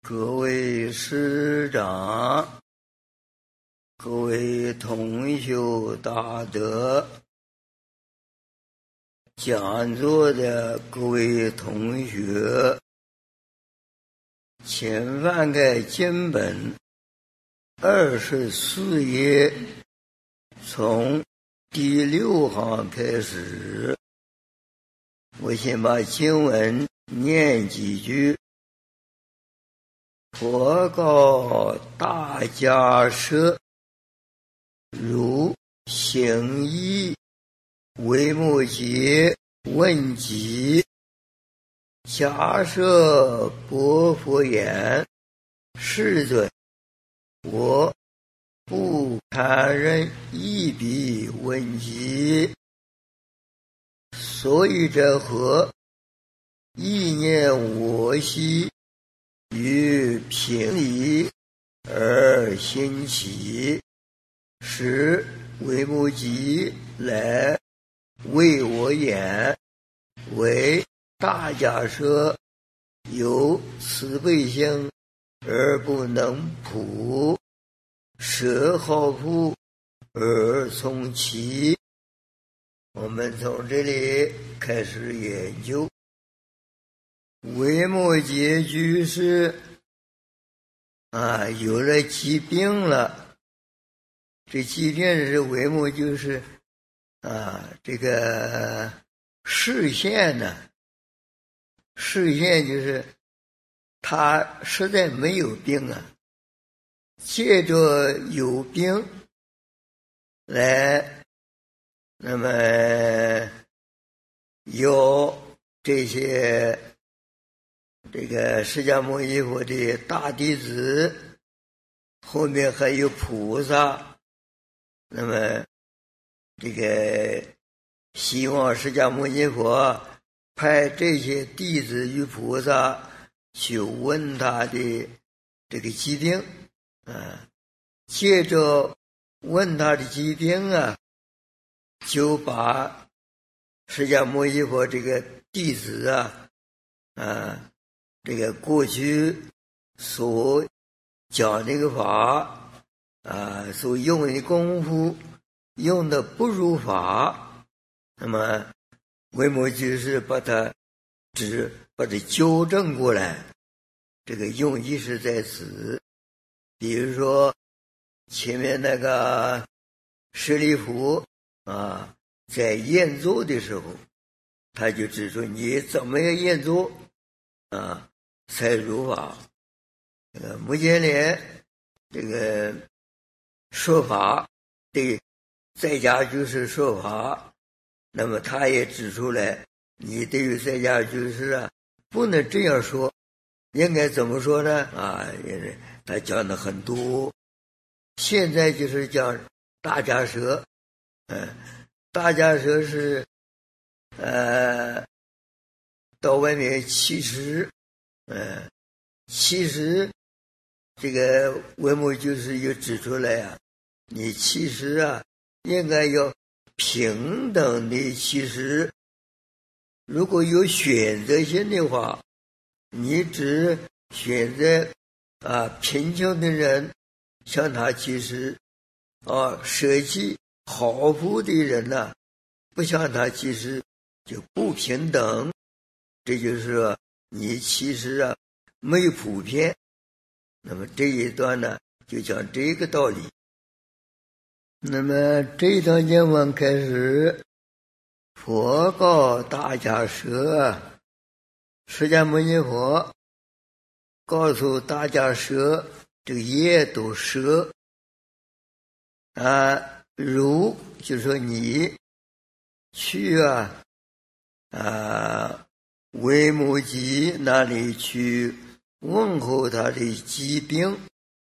各位师长，各位同修大德，讲座的各位同学，请翻开经本24页，从第6行开始。我先把经文念几句。佛告大迦舍：如行义为目诘问疾。迦舍薄佛言：世尊，我不堪忍一笔问疾。所以者何？意念我昔于平理而兴起，使为目诘来为我言：为大迦舍有慈悲心而不能普，舍好朴而从其。我们从这里开始研究。为目诘居士有了疾病了，这疾病是为目就是这个视线呢，视线就是他实在没有病啊，借着有病来，那么有这个释迦牟尼佛的大弟子，后面还有菩萨，那么这个希望释迦牟尼佛派这些弟子与菩萨去问他的这个疾病接着问他的疾病就把释迦牟尼佛这个弟子这个过去所讲这个法所用的功夫用的不如法，那么为目诘是把它纠正过来，这个用意是在此。比如说前面那个舍利弗在演奏的时候，他就指出你怎么样演奏才如法。目犍连这个说法对在家居士说法，那么他也指出来，你对于在家居士不能这样说，应该怎么说呢？他讲的很多。现在就是讲大迦舍，大迦舍是到外面乞食，其实这个为目就是又指出来你其实应该要平等的其实，如果有选择性的话，你只选择贫穷的人向他其实舍弃好富的人不向他其实就不平等。这就是说你其实没有普遍。那么这一段呢就讲这个道理。那么这一段经文开始，佛告大迦舍，释迦牟尼佛告诉大迦舍，这个业都舍如就说你去为目诘那里去问候他的疾病。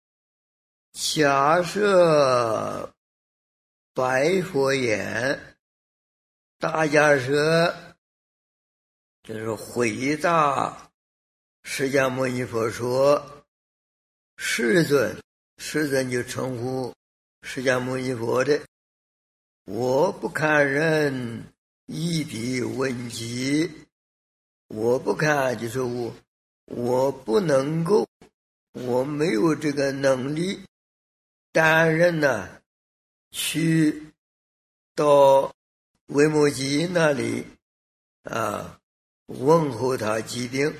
迦舍白佛言，大迦舍就是回答释迦牟尼佛说：世尊，世尊就称呼释迦牟尼佛的，我不堪忍一笔问疾。我不堪就是我不能够我没有这个能力担任呢，去到维摩诘那里问候他疾病。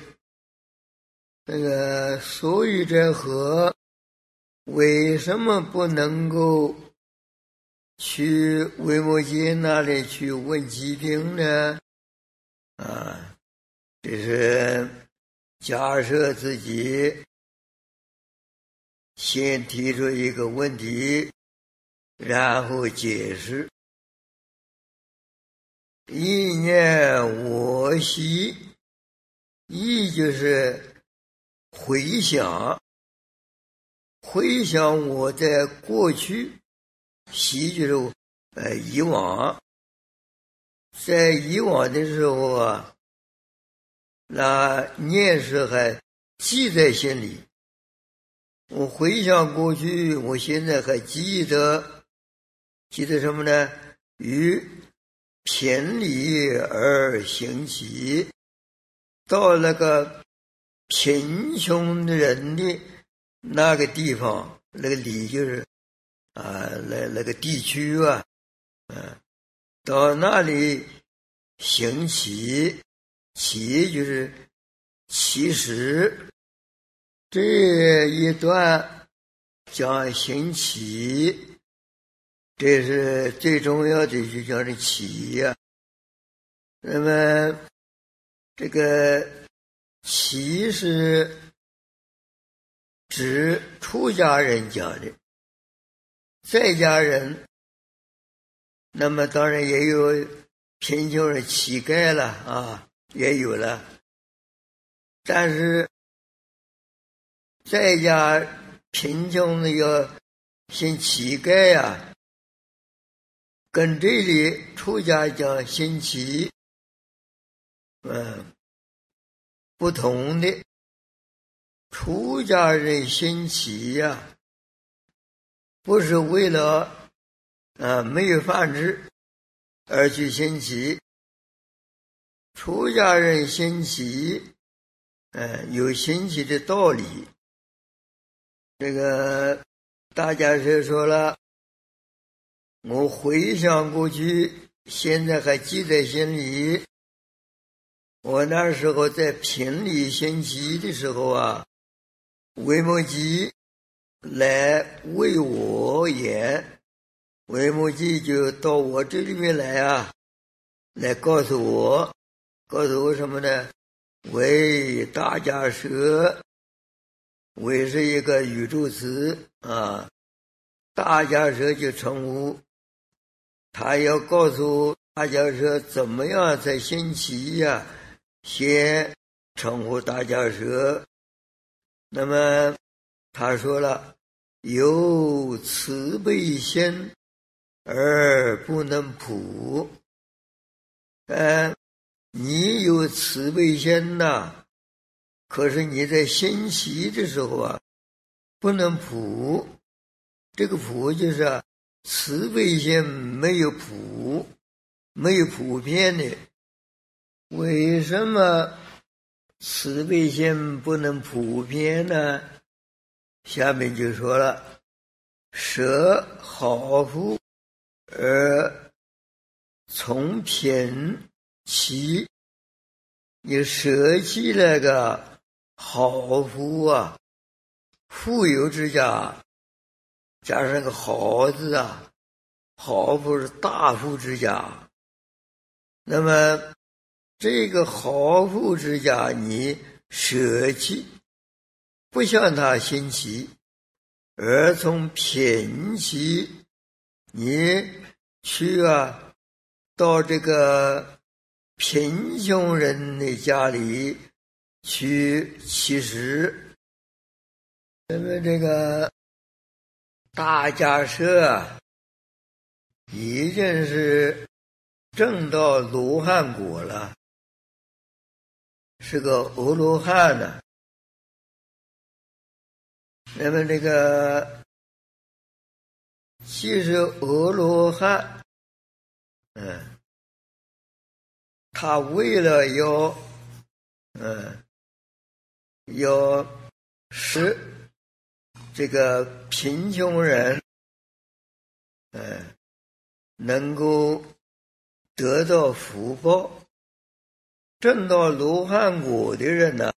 所以这和为什么不能够去维摩诘那里去问疾病呢？这是假设自己先提出一个问题，然后解释。意念我昔，意就是回想我在过去，习就是以往，在以往的时候那念是还记在心里。我回想过去，我现在还记得什么呢？于偏离而行起，到那个贫穷的人的那个地方，那个里就是那个地区到那里行起，起就是其实这一段讲行起，这是最重要的，就叫这起呀。那么这个起是指出家人讲的，在家人那么当然也有贫穷人乞丐了也有了，但是在家贫穷的要先乞丐跟这里出家讲新起不同的。出家人新起不是为了没有饭吃而去新起，出家人新起有新起的道理。这个大家是说了，我回想过去，现在还记在心里。我那时候在品里新起的时候维摩诘来为我言，维摩诘就到我这里面来来告诉我什么呢？为大家舍，为是一个宇宙词大家舍就称呼他，要告诉大家舍怎么样才兴起先称呼大家舍。那么他说了，有慈悲心而不能普。你有慈悲心可是你在兴起的时候不能普。这个普就是慈悲心没有普，没有普遍的。为什么慈悲心不能普遍呢？下面就说了，舍好富而从贫其，你舍弃那个好富富有之家，加上个好字好富是大富之家。那么这个好富之家你舍弃，不向他兴起，而从贫起，你去到这个贫穷人的家里去乞食。那么这个大家舍已经是证到罗汉果了，是个阿罗汉呢。那么这个其实阿罗汉他为了要使这个贫穷人，能够得到福报，证到罗汉果的人呢，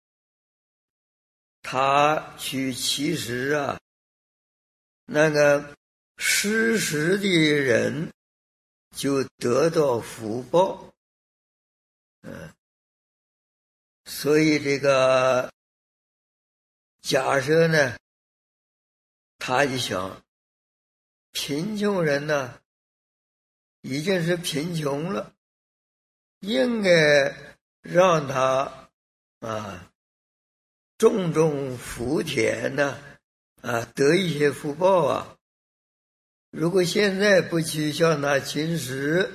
他其实那个施食的人就得到福报，所以这个假设呢，他就想，贫穷人呢已经是贫穷了，应该让他种种福田呢，得一些福报。如果现在不去向他侵蚀，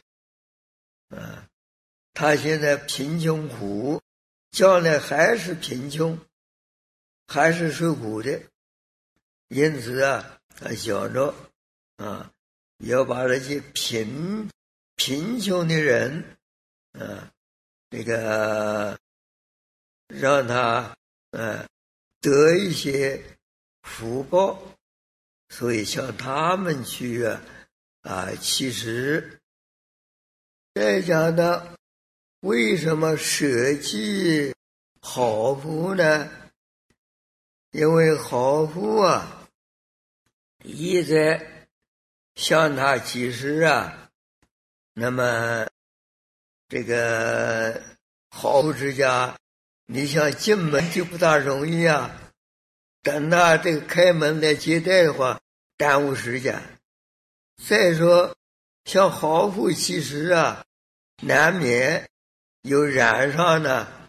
他现在贫穷苦，将来还是贫穷，还是受苦的。因此他想着要把这些贫穷的人这个让他得一些福报，所以向他们去其实再讲的，为什么舍弃好福呢？因为好福一再向他其实那么这个好福之家，你想进门就不大容易等他这个开门来接待的话，耽误时间。再说像好福其实难免有染上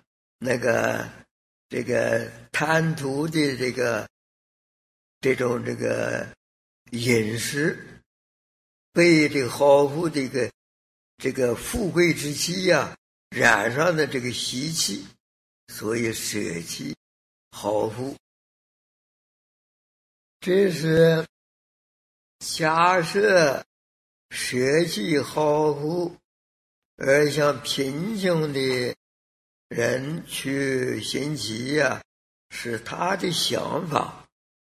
这个贪图的这种饮食，被这个好福的这个富贵之气染上的这个习气，所以舍弃好福。这是假设舍弃好福而向贫穷的人去行乞是他的想法。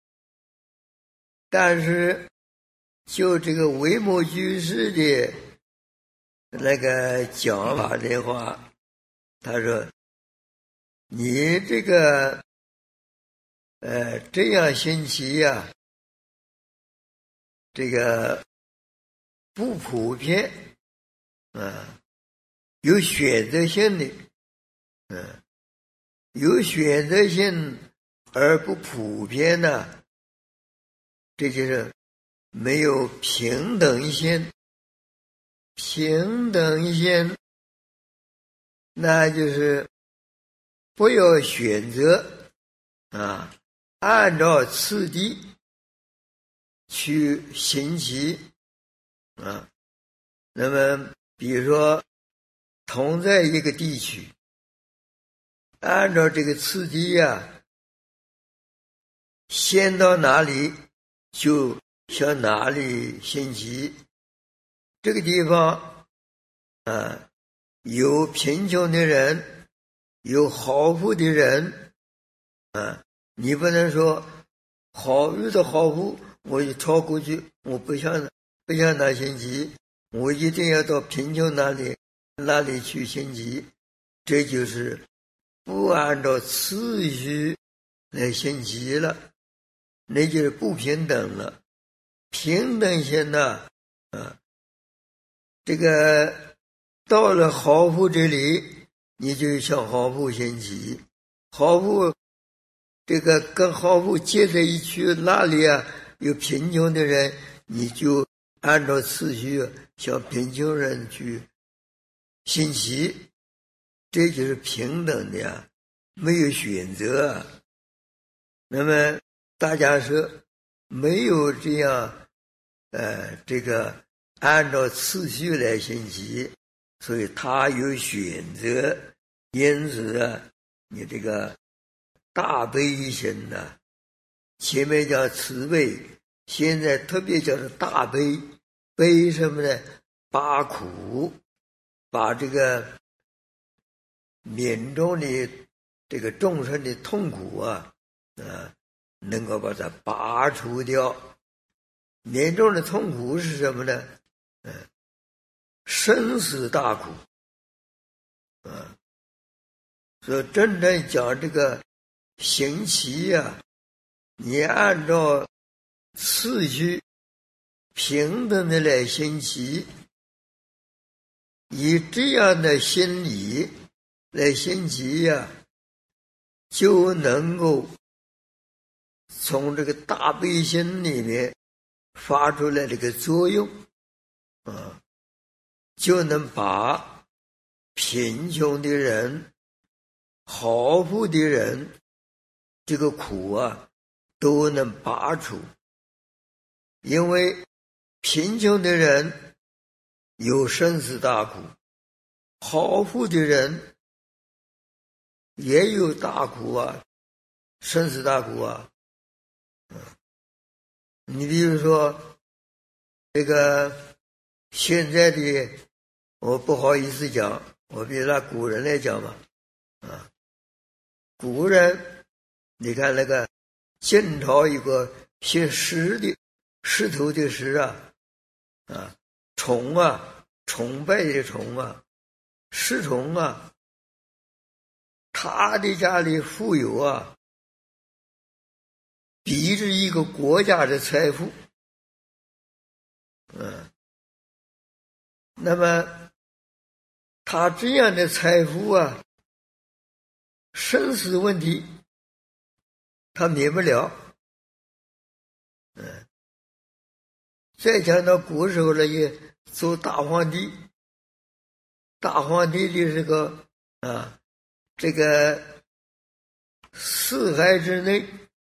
但是就这个维摩居士的那个讲法的话，他说你这个这样行乞这个不普遍有选择性的有选择性而不普遍这就是没有平等性。平等性那就是不要选择按照次第去行乞那么比如说同在一个地区，按照这个次第先到哪里就向哪里行乞。这个地方有贫穷的人，有好福的人你不能说遇到好福我就超过去，我不向他行乞，我一定要到贫穷那里去行乞，这就是不按照次序来行乞了，那就是不平等了。平等性这个到了好福这里，你就向好福行乞，好福这个跟好福接在一起，那里有贫穷的人，你就按照次序向贫穷人去行乞，这就是平等的没有选择那么大家说没有这样这个按照次序来行乞，所以他有选择，因此你这个大悲心前面讲慈悲，现在特别叫做大悲。悲什么呢？把苦，把这个民众的这个众生的痛苦能够把它拔除掉。严重的痛苦是什么呢？生死大苦。所以真正讲这个行期啊，你按照次序平等的来行期，以这样的心理来行期呀，就能够从这个大悲心里面发出来这个作用就能把贫穷的人、好富的人这个苦啊都能拔除。因为贫穷的人有生死大苦，好富的人也有大苦啊，生死大苦啊。你比如说这个现在的，我不好意思讲，我比如拿古人来讲吧，古人你看那个晋朝一个姓石的，石头的石崇崇拜的崇石崇他的家里富有比着一个国家的财富。那么他这样的财富生死问题他免不了。再讲到古时候了，也做大皇帝，大皇帝就是个这个四海之内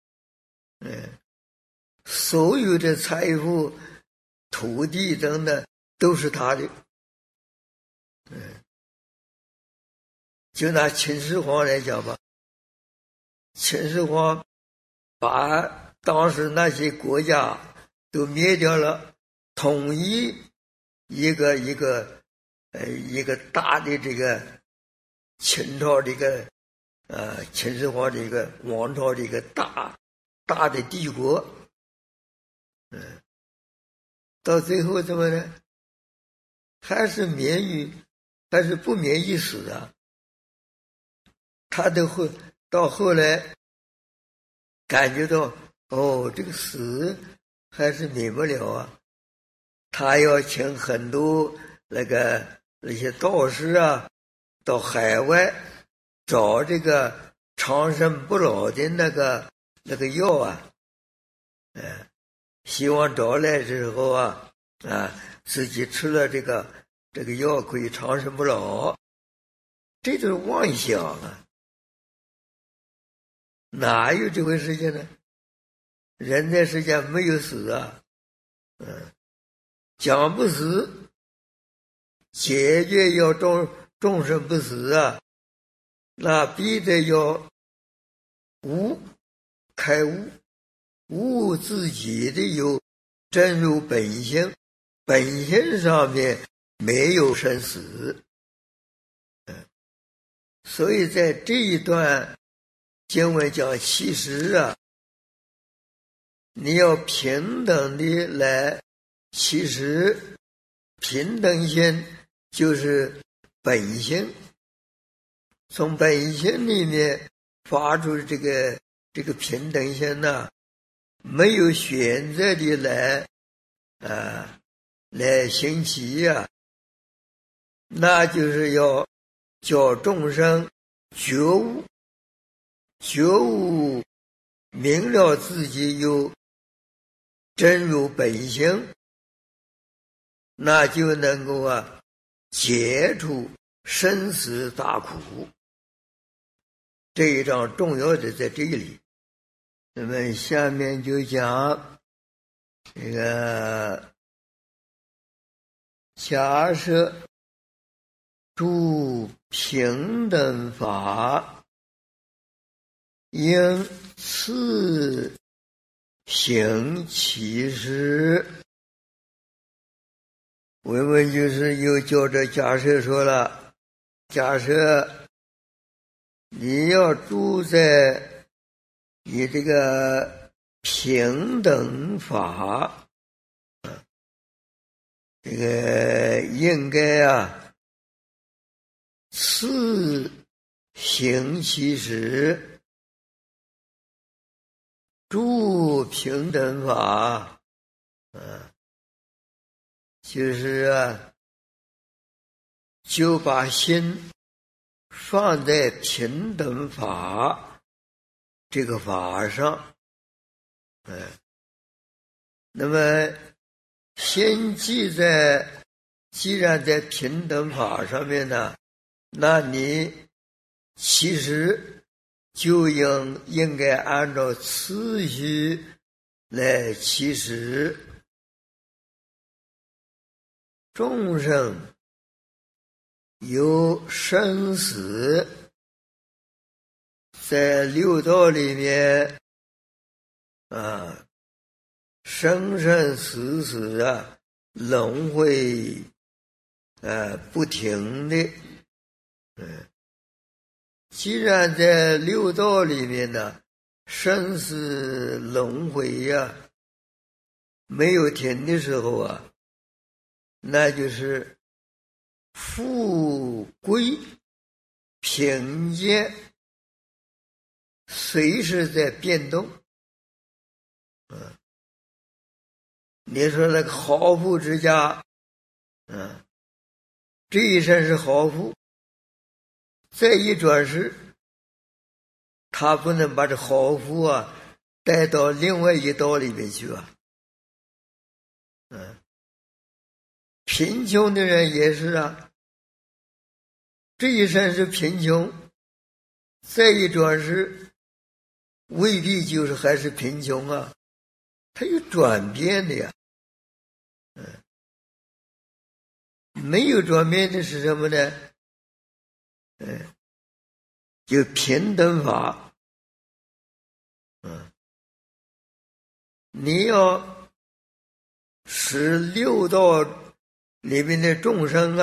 所有的财富、土地等等都是他的。就拿秦始皇来讲吧，秦始皇把当时那些国家都灭掉了，统一一个大的这个秦朝这个秦始皇这个王朝这个大的帝国。到最后怎么呢？还是不免于死啊。他到后来感觉到这个死还是免不了啊。他要请很多那些道士到海外找这个长生不老的那个药希望找来之后自己吃了这个药可以长生不老。这就是妄想哪有这回事情呢？人在世间没有死讲不死，解决要众生不死那必得要开悟自己的有真如本性，本性上面没有生死。所以在这一段经文讲，其实你要平等的来，其实平等心就是本性，从本性里面发出这个平等心没有选择的来行起那就是要叫众生觉悟明了自己有真如本性，那就能够解除生死大苦。这一章重要的在这里。那么下面就讲这个假设诸平等法应次行其事。文文就是又叫这假设说了，假设你要住在你这个平等法，这个应该自行其实，诸平等法，就是就把心放在平等法这个法上，那么心既然在平等法上面呢，那你其实就应该按照次序来起始。众生有生死，在六道里面生生死死轮回不停的。既然在六道里面呢，生死轮回没有停的时候那就是富贵贫贱随时在变动。你说那个豪富之家，这一生是豪富，再一转世，他不能把这豪富带到另外一道里面去贫穷的人也是这一生是贫穷，再一转世未必就是还是贫穷它有转变的没有转变的是什么呢？就平等法。你要使六道里面的众生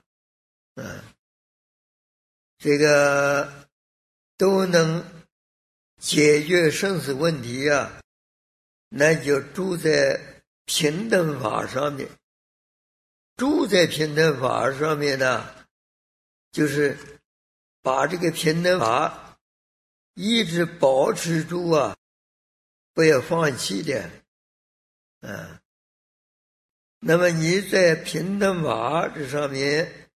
这个都能解决生死问题那就住在平等法上面。住在平等法上面呢，就是把这个平等法一直保持住不要放弃的。那么你在平等法这上面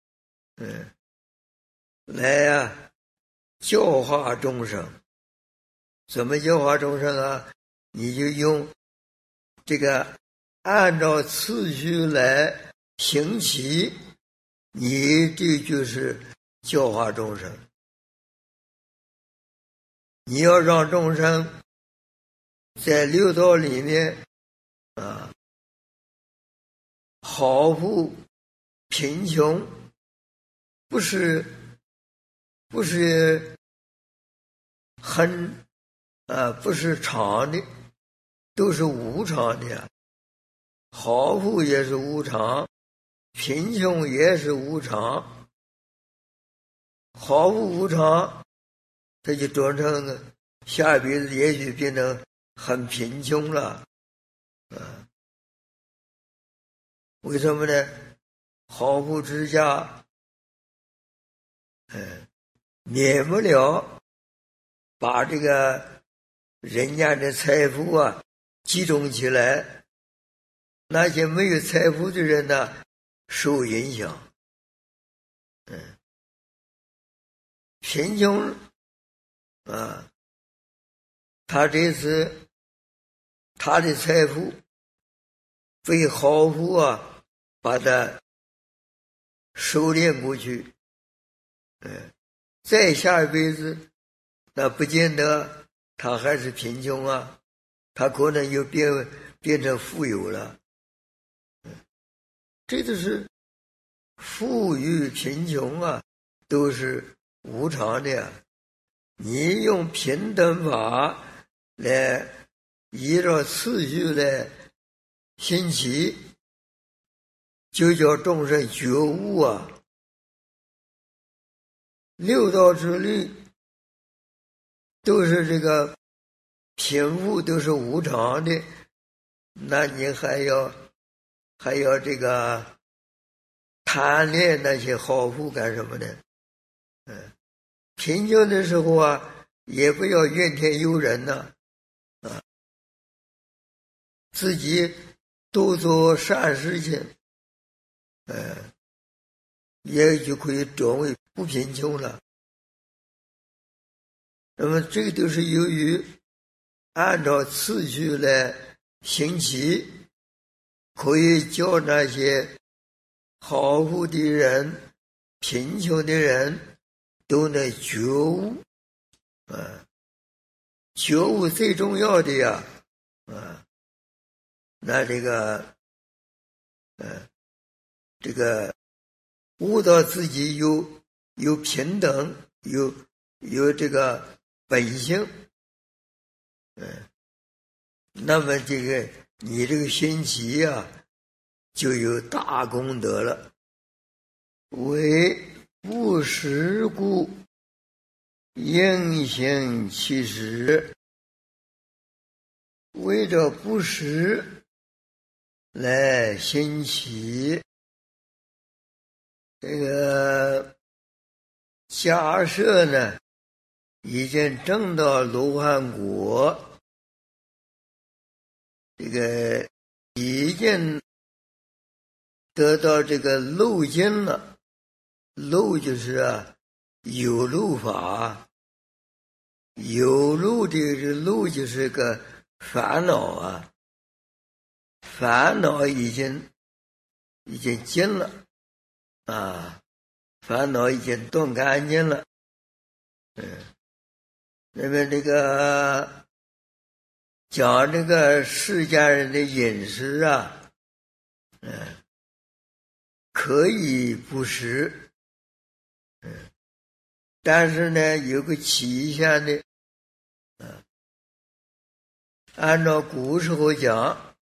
来教化众生。怎么教化众生你就用这个按照次序来行起，你这就是教化众生。你要让众生在六道里面豪富贫穷不是不是常的，都是无常的豪富也是无常，贫穷也是无常。豪富无常，他就转成下辈子也许变成很贫穷了为什么呢？豪富之家免不了把这个人家的财富集中起来，那些没有财富的人受影响。贫穷他这次他的财富被豪富把它收敛过去，再下一辈子那不见得他还是贫穷他可能又变成富有了。这就是富裕贫穷都是无常的你用平等法来依照次序来兴起，就叫众生觉悟六道之律都是这个贫富都是无常的，那你还要这个贪恋那些好处干什么呢？贫穷的时候啊，也不要怨天尤人呐，自己多做善事情，也就可以转为不贫穷了。那么这个都是由于按照次序来行起，可以叫那些好富的人、贫穷的人都能觉悟。觉悟最重要的呀，那这个悟到自己有平等，有这个本性，那么这个你这个心起呀，就有大功德了。为不实故，应行其实。为着不实来兴起。这个假设呢，已经证到罗汉果，这个已经得到这个漏尽了。漏就是有漏法，有漏的漏就是个烦恼啊，烦恼已经尽了烦恼已经断干净了。那么这个讲这个释迦人的饮食可以不食，但是呢有个期限的。按照古时候讲，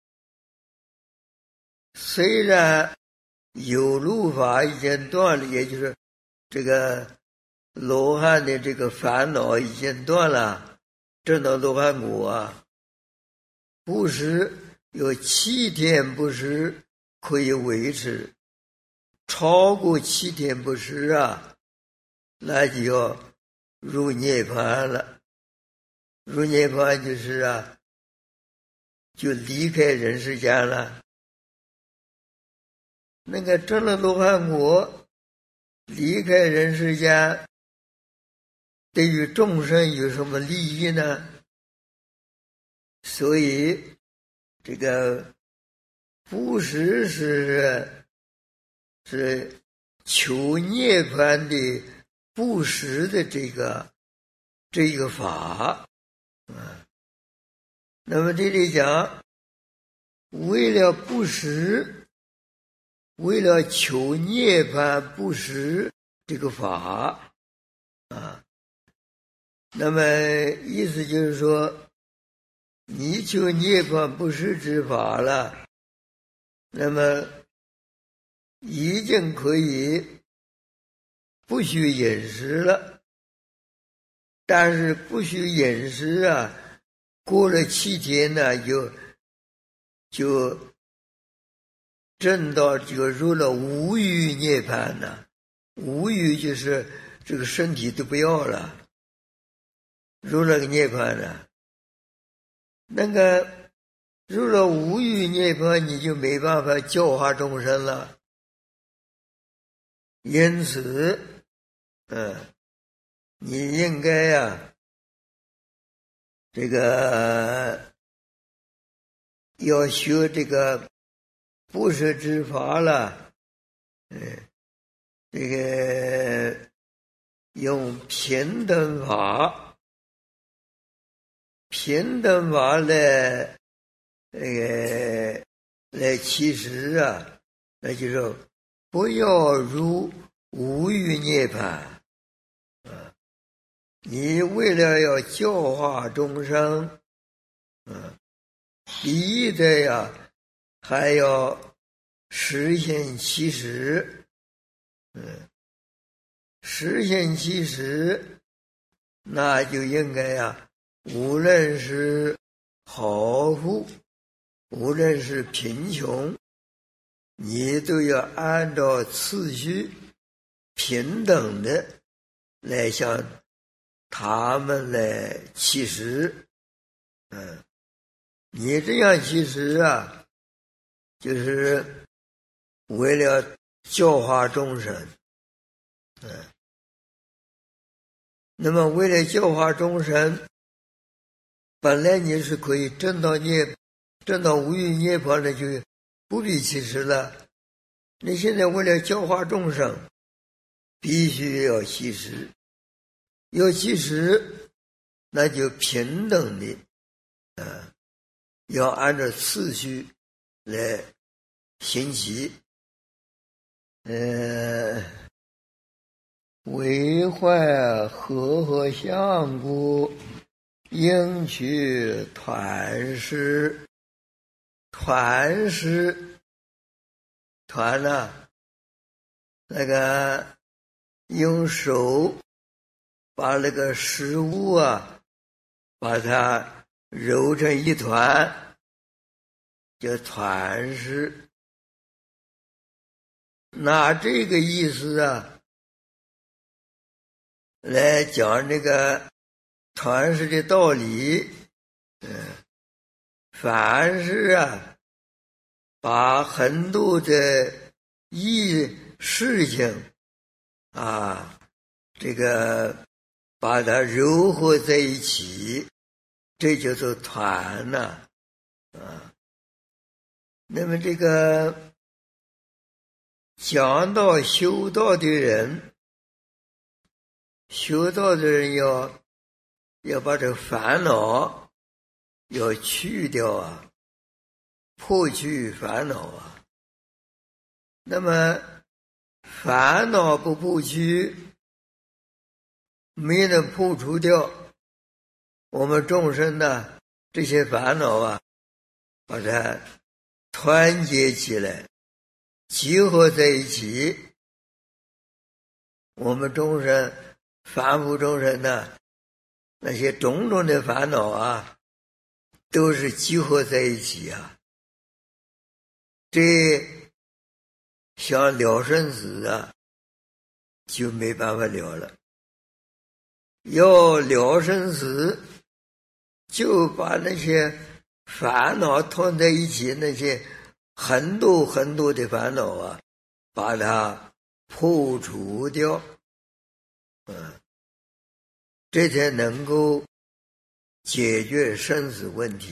虽然有漏法已经断了，也就是这个罗汉的这个烦恼已经断了，证到罗汉果不食有7天不食可以维持，超过7天不食那就要入涅槃了。入涅槃就是就离开人世间了。那个证了罗汉果，离开人世间，对于众生有什么利益呢？所以这个不食是求涅槃的不食的这个法那么这里讲，为了不食，为了求涅槃不食这个法那么意思就是说，你求涅槃不食之法了，那么已经可以不许饮食了。但是不许饮食过了7天呢，就证到这个入了无余涅槃呢。无余就是这个身体都不要了，入了个涅槃呢。那个入了无余涅槃，你就没办法教化众生了。因此你应该这个要学这个不食之法了，这个用平等法来起食那就是不要入无余涅槃你为了要教化众生第一的还要实现其实实现其实那就应该无论是豪富，无论是贫穷，你都要按照次序平等的来向他们来乞食。你这样乞食啊，就是为了教化众生。那么为了教化众生，本来你是可以证到无余涅槃的，就不必乞食了。你现在为了教化众生，必须要乞食。要乞食，那就平等的要按照次序来行乞。为坏和相故，应取团食。团食，团呢，那个用手把那个食物啊，把它揉成一团，叫团食。拿这个意思啊，来讲这个团食的道理。凡是啊，把很多的事情啊，这个把它糅合在一起，这叫做团呐。那么这个讲到修道的人，要把这烦恼要去掉啊，破去烦恼啊。那么烦恼不破去，没能破除掉，我们众生的这些烦恼啊，把它团结起来，集合在一起，我们众生凡夫众生的那些种种的烦恼啊，都是集合在一起啊。这想了生死啊，就没办法了了。要了生死，就把那些烦恼团在一起，那些很多很多的烦恼啊，把它破除掉，这才能够解决生死问题。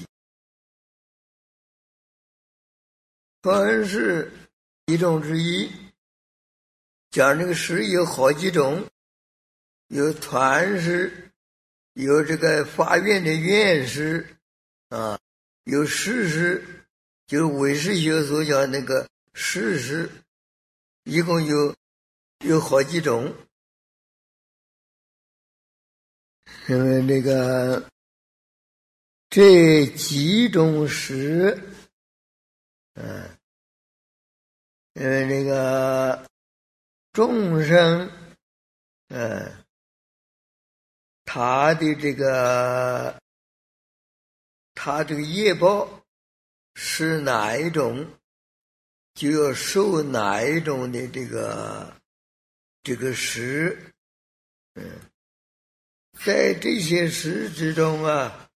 团食一种之一，讲这个食有好几种，有团食，有这个法院的院食啊，有事食，就是唯识学所讲那个事食，一共有好几种。因为那个这几种食，因为那个众生，他的这个业报是哪一种，就要受哪一种的这个食。在这些食之中啊，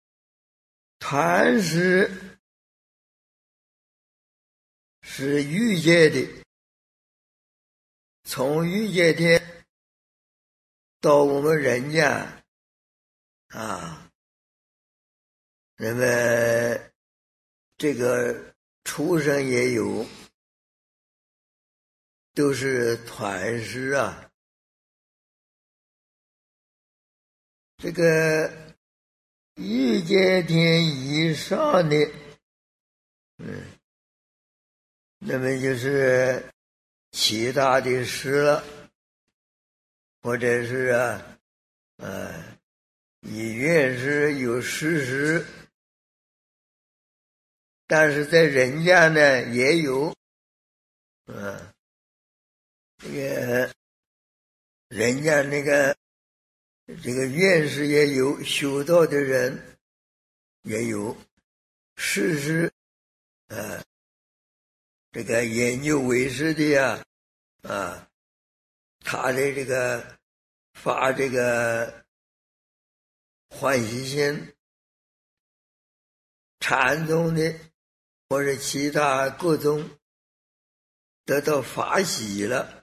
团食是欲界的，从欲界天到我们人间啊，那么这个畜生也有，都是团食啊。这个欲界天以上的，那么就是其他的食了，或者是以愿食有事食，但是在人间呢也有，这个人间那个这个院士也有，修道的人也有，世事这个研究为师的呀，他的这个发这个欢喜心，禅宗的或者其他各宗得到法喜了，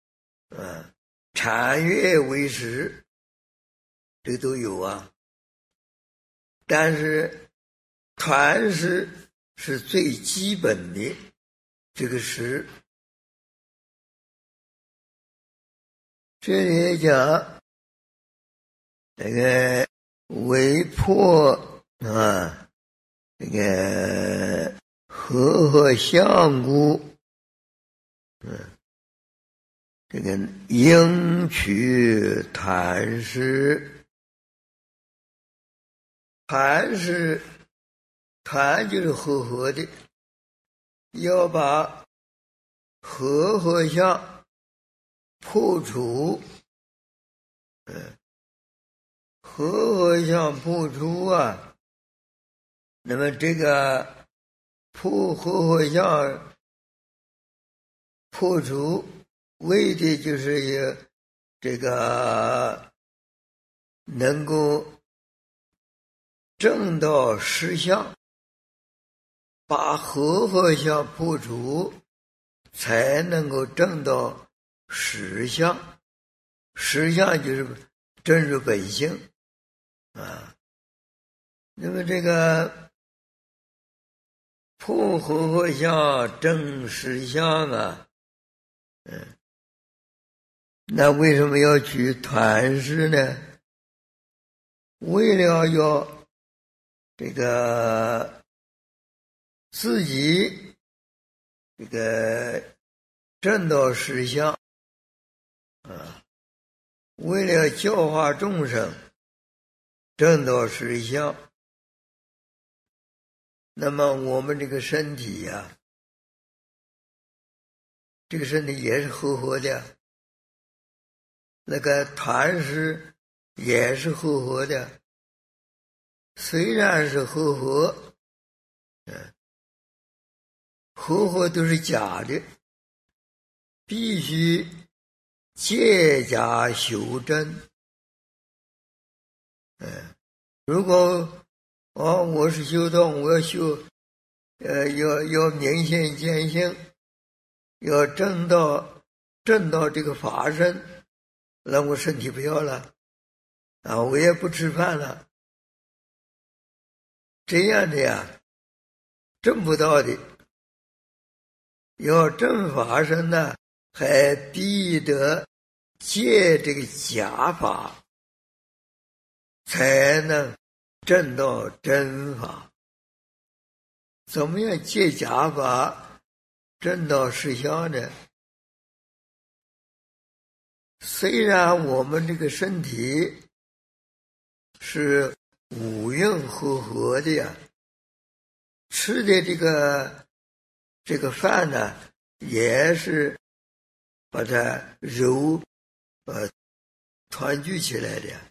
禅悦为师，这都有啊。但是传师是最基本的这个师。这里讲那个为破这个和相故，这个应取坛师。坛师，坛就是和的，要把和相破除，和相破除啊。那么这个和相破除，为的就是有这个能够证到实相，把和相破除，才能够证到实相。实相就是真如本性啊。那么这个破和相证实相啊，那为什么要取团师呢？为了要这个自己这个证到实相为了教化众生证到实相，那么我们这个身体呀，这个身体也是和的，那个团师也是和的。虽然是和都是假的，必须借假修真。如果我是修道，我要修要明心见性，要证到这个法身，那我身体不要了我也不吃饭了，这样的呀证不到的。要证法身呢，还必得借这个假法，才能证到真法。怎么样借假法证到实相呢？虽然我们这个身体是五蕴和的呀，吃的这个饭呢，也是把它团聚起来的，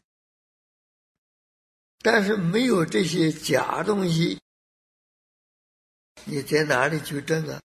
但是没有这些假东西，你在哪里去证啊？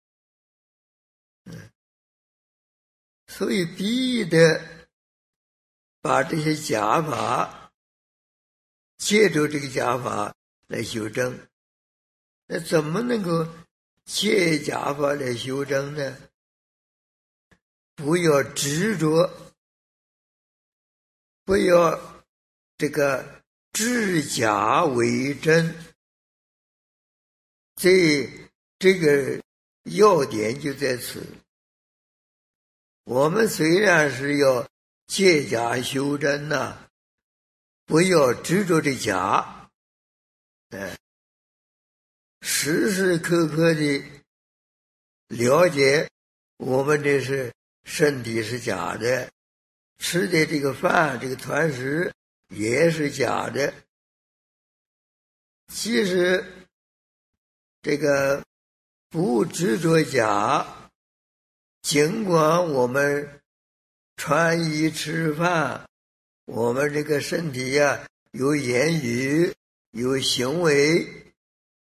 所以必得把这些假法，借助这个假法来修正。那怎么能够借假法来修正呢？不要执着，不要这个知假为真，这个要点就在此。我们虽然是要借假修真呐，不要执着这假，时时刻刻的了解我们这是身体是假的，吃的这个饭这个团食也是假的。其实这个不执着假，尽管我们穿衣吃饭我们这个身体呀，有言语，有行为，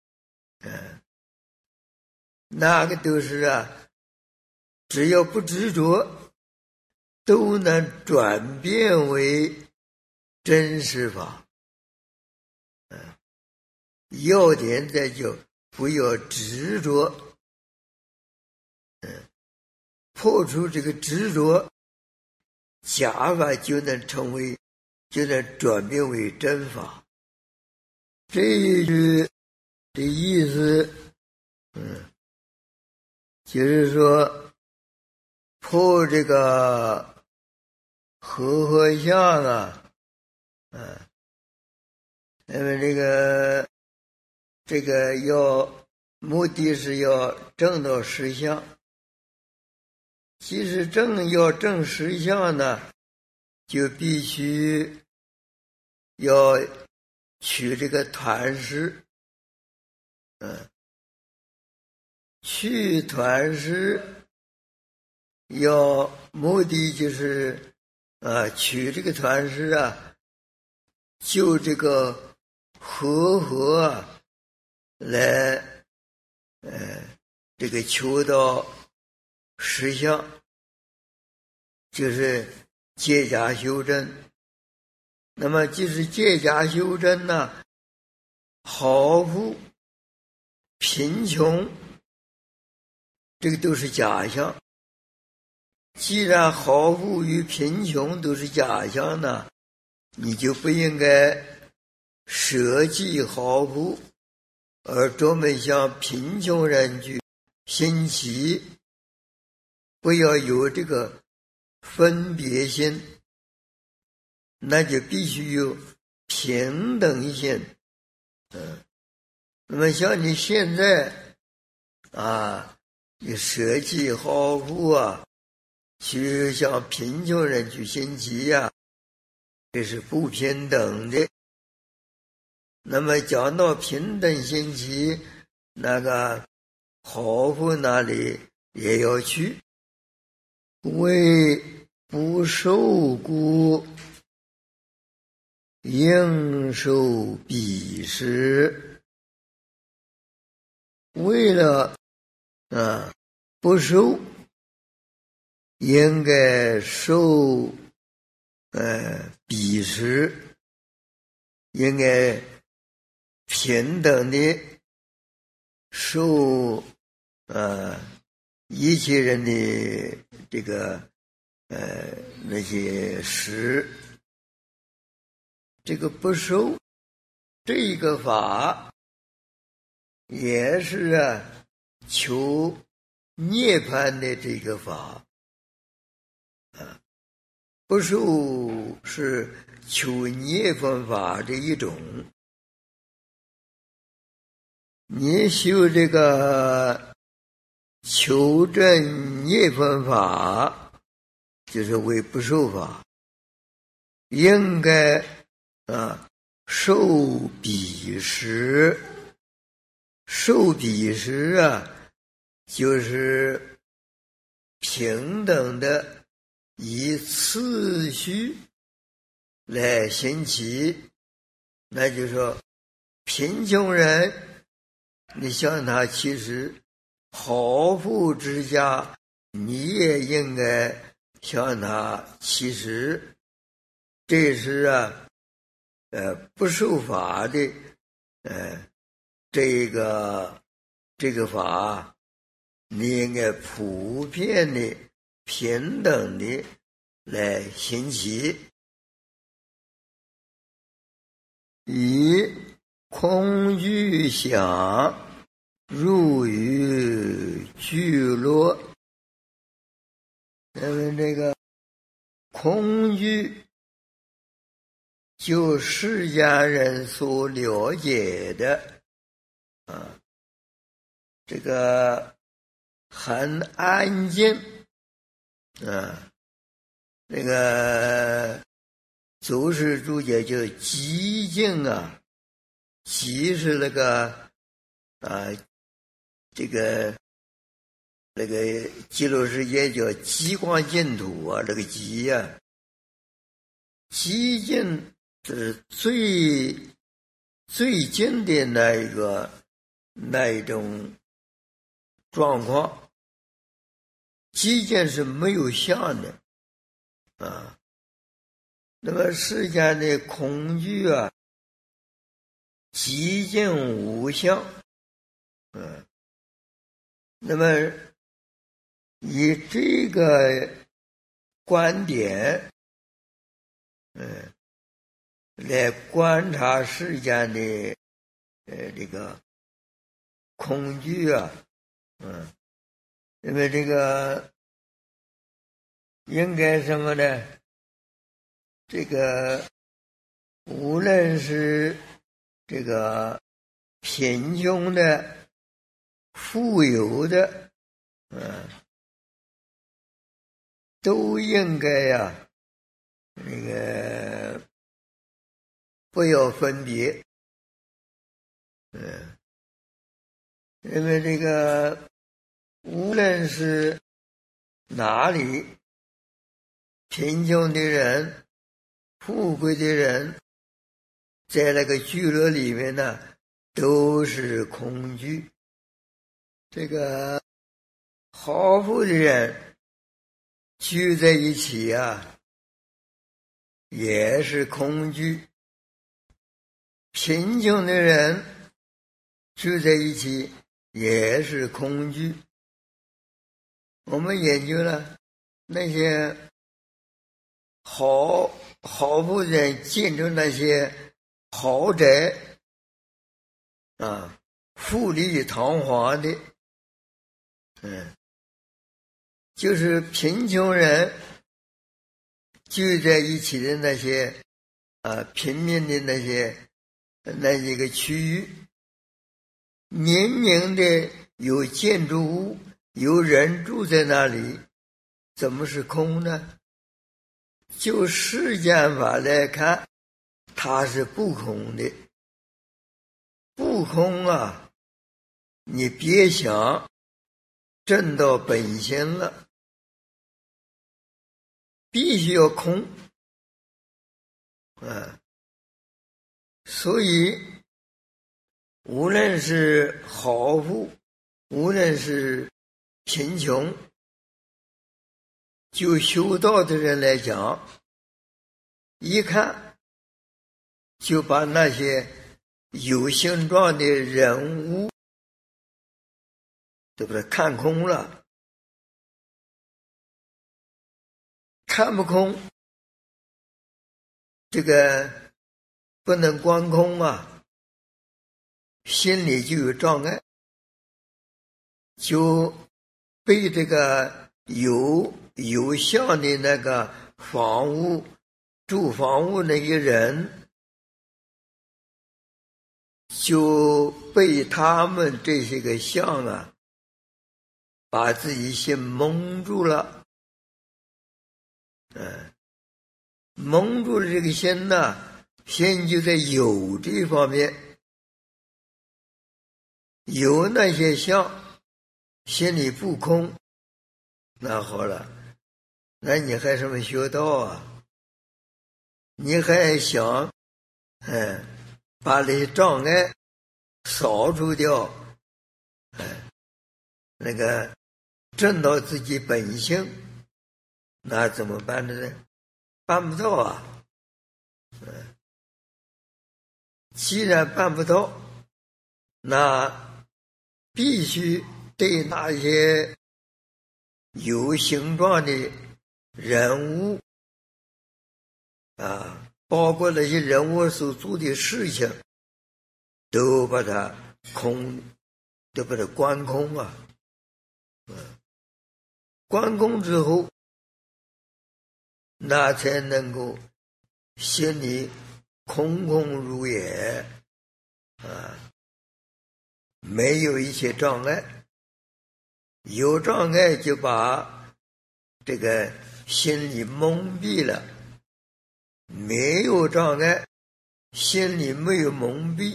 那个都是只要不执着，都能转变为真实法。要点在就不要执着，破除这个执着，假法就能转变为真法。这一句的意思，就是说破这个和相那么这个目的是要证到实相。其实要证实相呢，就必须要取这个团识，去团识目的就是取这个团识就这个和来这个求到实相，就是借假修真。那么即使借假修真呢，好富贫穷，这个都是假象。既然好富与贫穷都是假象呢，你就不应该舍弃好富，而专门向贫穷人去兴起，不要有这个分别心，那就必须有平等心。那么像你现在你舍弃好富去向贫穷人去兴起这是不平等的。那么讲到平等兴起，那个好富那里也要去。为不受故，应受彼时。为了不受，应该受彼时，应该平等的受一切人的这个那些食。这个不受这一个法，也是求涅槃的这个法不受是求涅槃法的一种。你修这个求证涅槃法，就是为不受法，应该受彼时。受彼时就是平等的以次序来行起。那就是说贫穷人你向他其实好富之家，你也应该向他其实。这是不受法的这个法，你应该普遍的平等的来行起。以空具想入于聚落。那么这个空具就释迦人所了解的这个很安静那个祖师注解就寂静寂是那个这个那个极乐世界叫极光净土这个极极静是最近的那一种状况，极静是没有相的啊。那么世间的空具啊，极静无相，那么以这个观点，来观察世间的这个空具啊，因为这个应该什么呢？这个无论是这个贫穷的、富有的，都应该呀，那个不要分别，因为这个无论是哪里，贫穷的人、富贵的人，在那个聚落里面呢，都是空具。这个好富的人聚在一起啊，也是空具；贫穷的人聚在一起也是空具。我们研究了那些好富人进入那些豪宅啊，富丽堂皇的，就是贫穷人聚在一起的那些平民的那几个区域，明明的有建筑物，有人住在那里，怎么是空呢？就世间法来看，它是不空的。不空啊，你别想证到本心了，必须要空。所以无论是豪富，无论是贫穷，就修道的人来讲，一看就把那些有形状的人物，对不对？看空了，看不空，这个不能观空啊，心里就有障碍，就被这个有相的那个房屋、住房屋那些人，就被他们这些个相啊，把自己心蒙住了。蒙住了这个心呢，心就在有这方面，有那些相，心里不空，那好了，那你还什么学道啊？你还想把那些障碍扫除掉，那个证到自己本性，那怎么办呢？办不到啊。既然办不到，那必须对那些有形状的人物包括那些人物所做的事情，都把它都把它观空啊。观空之后，那才能够心里空空如也没有一些障碍。有障碍就把这个心里蒙蔽了，没有障碍，心里没有蒙蔽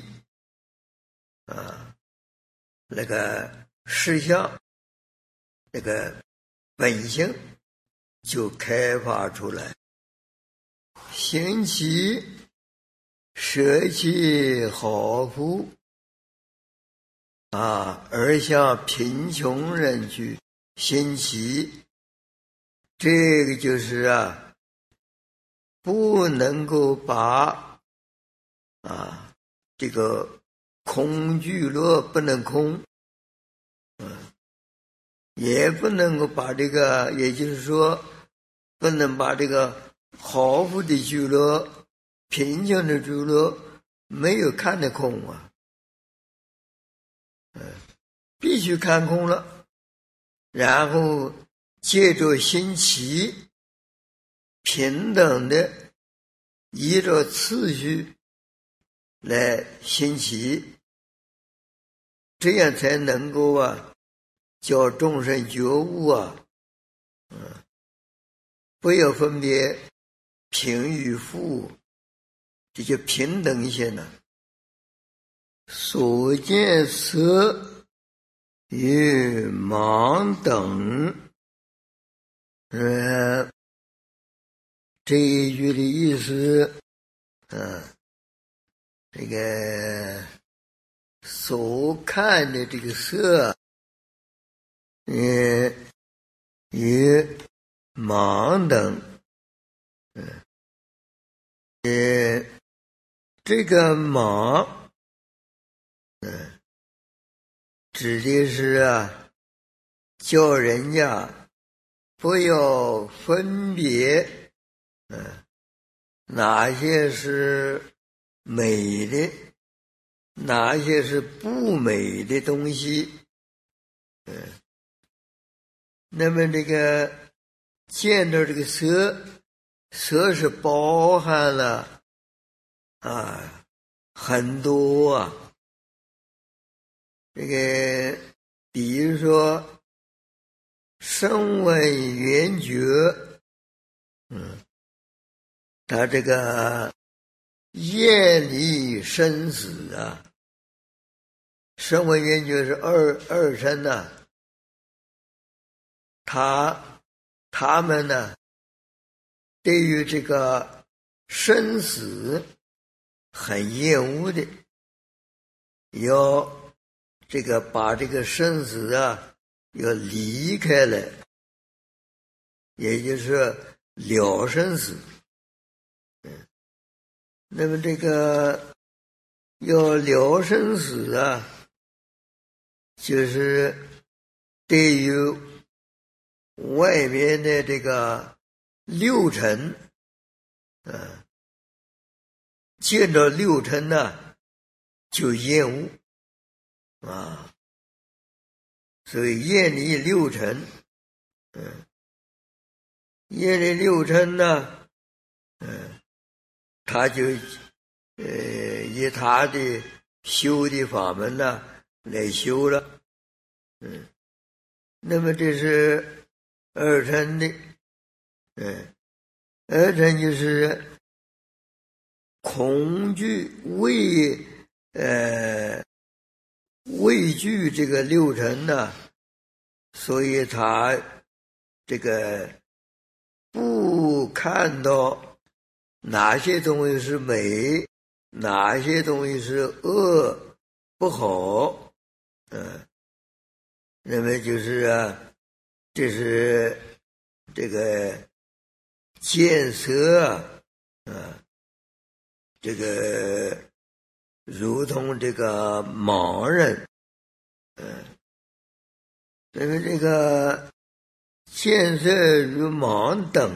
那个实相，那个本性就开发出来。 贤妻舍弃好妇而向贫穷人去贤妻，这个就是不能够把这个空聚乐不能空，也不能够把这个，也就是说不能把这个好富的聚乐、贫穷的聚乐没有看得空必须看空了，然后借着新奇平等的依着次序来兴起，这样才能够叫众生觉悟不要分别贫与富，这就平等性了。所见色与盲等，这一句的意思，这个所看的这个色，与盲等，这个盲，指的是叫人家不要分别，哪些是美的，哪些是不美的东西，那么这个见到这个色，色是包含了很多这个比如说声闻缘觉，他这个业离生死声闻缘觉是二乘他们对于这个生死很厌恶的，要这个把这个生死要离开了，也就是了生死。那么这个要了生死就是对于外面的这个六尘见到六尘就厌恶所以厌离六尘，厌离六尘他就以他的修的法门来修了，那么这是二乘的，二乘就是恐惧畏惧这个六尘所以他这个不看到哪些东西是美，哪些东西是恶不好，那么就是这是这个见色这个如同这个盲人，那么这个见色如盲等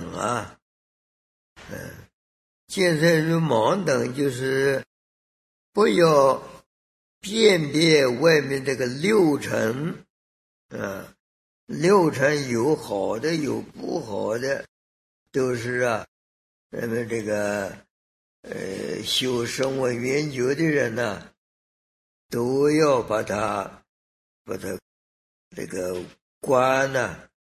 见色如盲等就是不要辨别外面这个六尘，六尘有好的有不好的，都是那么这个修声闻缘觉的人都要把它这个观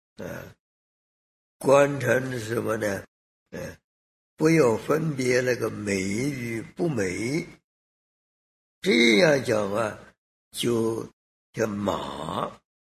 观成什么呢？不要分别那个美与不美，这样讲就叫盲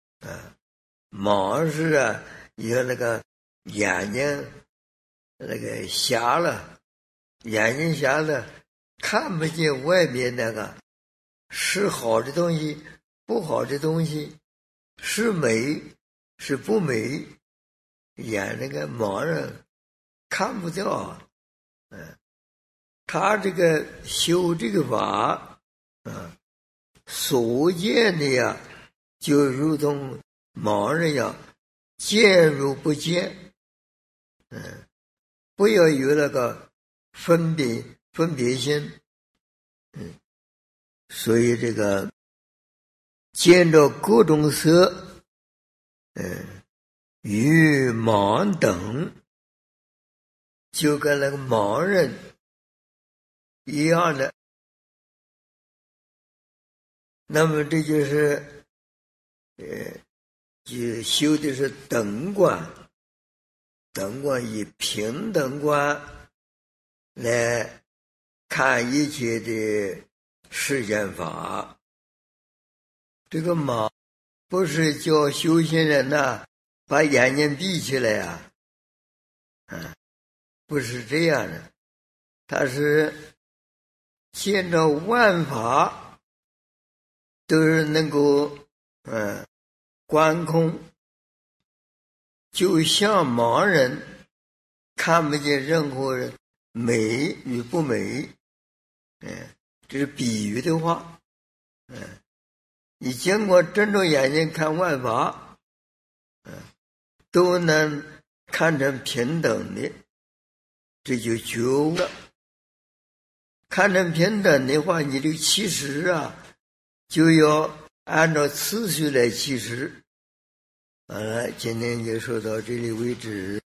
盲是你看那个眼睛那个瞎了， 眼睛瞎了，看不见外面那个是好的东西，不好的东西，是美是不美，眼那个盲人看不到。他这个修这个法所见的呀，就如同盲人一样，见如不见。不要有那个分别心。所以这个见到各种色，与盲等，就跟那个盲人一样的。那么这就是就修的是等观，等观以平等观来看一切的世间法。这个盲不是叫修行人把眼睛闭起来啊，不是这样的，他是见到万法都是能够观空，就像盲人看不见任何美与不美。这是比喻的话。你经过睁着眼睛看万法，都能看成平等的，这就觉悟了。看成平等的话，你这个起识就要按照次序来起识。今天就说到这里为止。